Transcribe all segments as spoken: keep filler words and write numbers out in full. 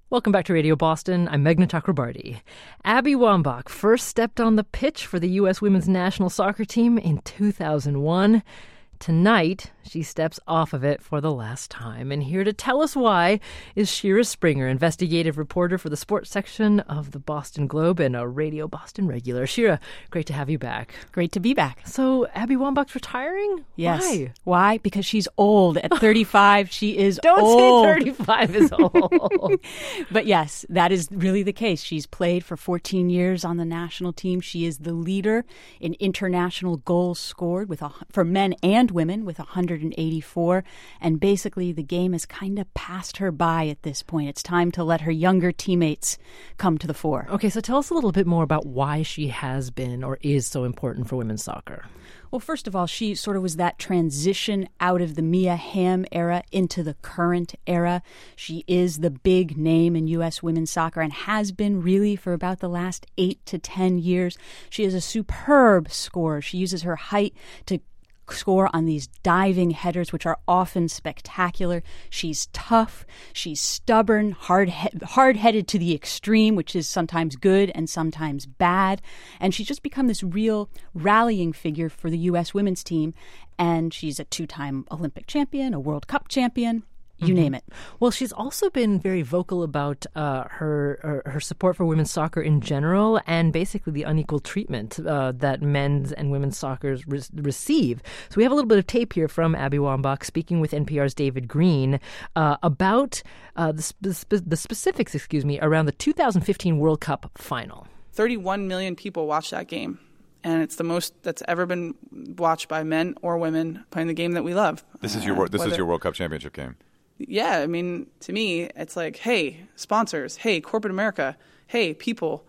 Welcome back to Radio Boston. I'm Meghna Chakrabarti. Abby Wambach first stepped on the pitch for the U S women's national soccer team in two thousand one. Tonight, she steps off of it for the last time. And here to tell us why is Shira Springer, investigative reporter for the sports section of the Boston Globe and a Radio Boston regular. Shira, great to have you back. Great to be back. So, Abby Wambach's retiring? Yes. Why? Why? Because she's old. At thirty-five, she is Don't old. say thirty-five is old. But yes, that is really the case. She's played for fourteen years on the national team. She is the leader in international goals scored with a, for men and women with one hundred eighty-four. And basically, the game has kind of passed her by at this point. It's time to let her younger teammates come to the fore. Okay, so tell us a little bit more about why she has been or is so important for women's soccer. Well, first of all, she sort of was that transition out of the Mia Hamm era into the current era. She is the big name in U S women's soccer and has been really for about the last eight to ten years. She is a superb scorer. She uses her height to score on these diving headers, which are often spectacular. She's tough. She's stubborn, hard hard-headed to the extreme, which is sometimes good and sometimes bad. And she's just become this real rallying figure for the U S women's team. And she's a two-time Olympic champion, a World Cup champion. You mm-hmm. name it. Well, she's also been very vocal about uh, her, her her support for women's soccer in general and basically the unequal treatment uh, that men's and women's soccer re- receive. So we have a little bit of tape here from Abby Wambach speaking with N P R's David Green uh, about uh, the, spe- the specifics, excuse me, around the two thousand fifteen World Cup final. thirty-one million people watched that game. And it's the most that's ever been watched by men or women playing the game that we love. This is your uh, this whether- is your World Cup championship game. Yeah, I mean, to me, it's like, hey, sponsors, hey, corporate America, hey, people,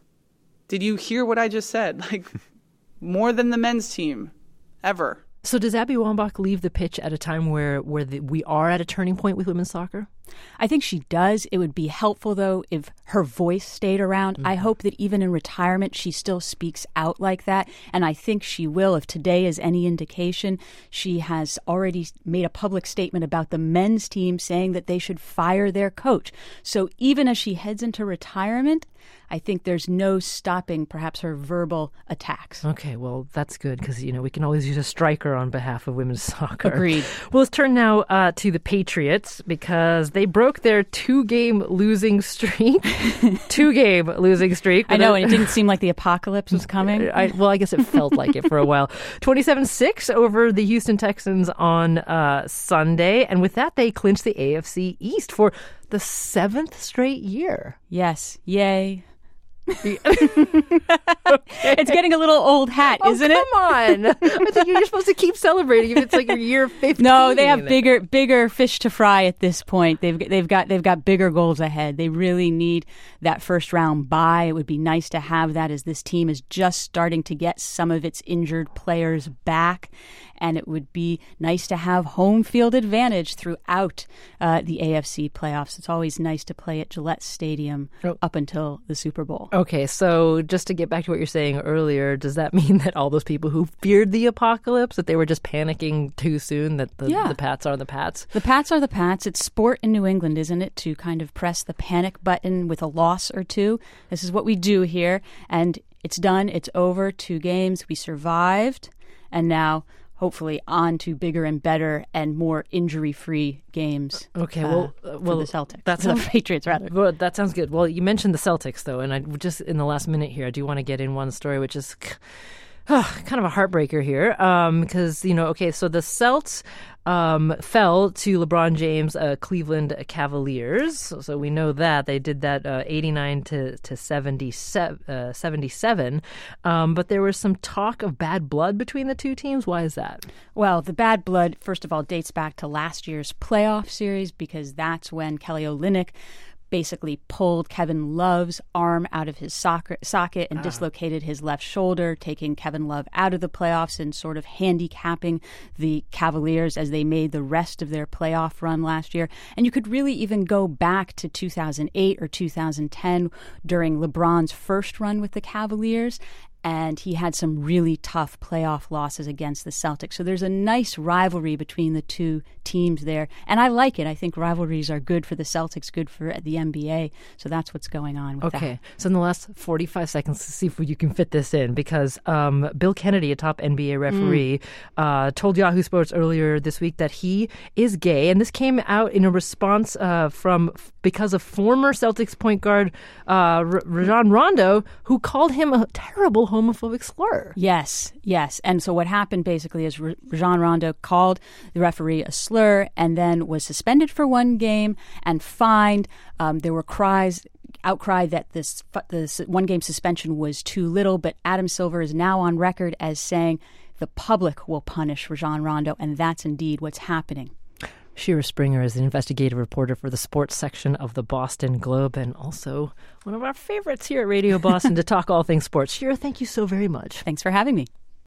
did you hear what I just said? Like, more than the men's team, ever. So does Abby Wambach leave the pitch at a time where, where the, we are at a turning point with women's soccer? I think she does. It would be helpful, though, if her voice stayed around. Mm-hmm. I hope that even in retirement, she still speaks out like that. And I think she will. If today is any indication, she has already made a public statement about the men's team saying that they should fire their coach. So even as she heads into retirement, I think there's no stopping perhaps her verbal attacks. Okay, well, that's good because, you know, we can always use a striker on behalf of women's soccer. Agreed. Well, let's turn now uh, to the Patriots because they broke their two-game losing streak. two-game losing streak. I know, and it didn't seem like the apocalypse was coming. I, well, I guess it felt like it for a while. twenty-seven six over the Houston Texans on uh, Sunday. And with that, they clinched the A F C East for the seventh straight year. Yes. Yay. Okay. It's getting a little old hat, oh, isn't come it? Come on. I think you're supposed to keep celebrating if it's like your year fifteen. No, they have bigger bigger fish to fry at this point. They've they've got they've got bigger goals ahead. They really need that first round bye. It would be nice to have that as this team is just starting to get some of its injured players back. And it would be nice to have home field advantage throughout uh, the A F C playoffs. It's always nice to play at Gillette Stadium oh. up until the Super Bowl. Okay, so just to get back to what you're saying earlier, does that mean that all those people who feared the apocalypse, that they were just panicking too soon, that the, yeah. the Pats are the Pats? The Pats are the Pats. It's sport in New England, isn't it, to kind of press the panic button with a loss or two. This is what we do here, and it's done. It's over. Two games. We survived, and now hopefully on to bigger and better and more injury-free games. Okay, uh, well, uh, well, for the Celtics. That's the Patriots, rather. Well, that sounds good. Well, you mentioned the Celtics, though, and I just in the last minute here, I do want to get in one story, which is uh, kind of a heartbreaker here, because um, you know, okay, so the Celts um, fell to LeBron James' uh, Cleveland Cavaliers, so, so we know that they did that uh, eighty-nine to seventy-seven. Um, but there was some talk of bad blood between the two teams. Why is that? Well, the bad blood, first of all, dates back to last year's playoff series because that's when Kelly Olynyk basically pulled Kevin Love's arm out of his socket, socket and ah. dislocated his left shoulder, taking Kevin Love out of the playoffs and sort of handicapping the Cavaliers as they made the rest of their playoff run last year. And you could really even go back to two thousand eight or two thousand ten during LeBron's first run with the Cavaliers. and he had some really tough playoff losses against the Celtics. So there's a nice rivalry between the two teams there, and I like it. I think rivalries are good for the Celtics, good for the N B A, so that's what's going on with okay. that. Okay, so in the last forty-five seconds, to see if you can fit this in, because um, Bill Kennedy, a top N B A referee, mm. uh, told Yahoo Sports earlier this week that he is gay, and this came out in a response uh, from because of former Celtics point guard uh, R- Rajon Rondo, who called him a terrible homophobic slur. Yes, yes. And so what happened basically is R- Rajon Rondo called the referee a slur and then was suspended for one game and fined. Um, there were cries, outcry that this, this one-game suspension was too little, but Adam Silver is now on record as saying the public will punish Rajon Rondo, and that's indeed what's happening. Shira Springer is an investigative reporter for the sports section of the Boston Globe and also one of our favorites here at Radio Boston to talk all things sports. Shira, thank you so very much. Thanks for having me.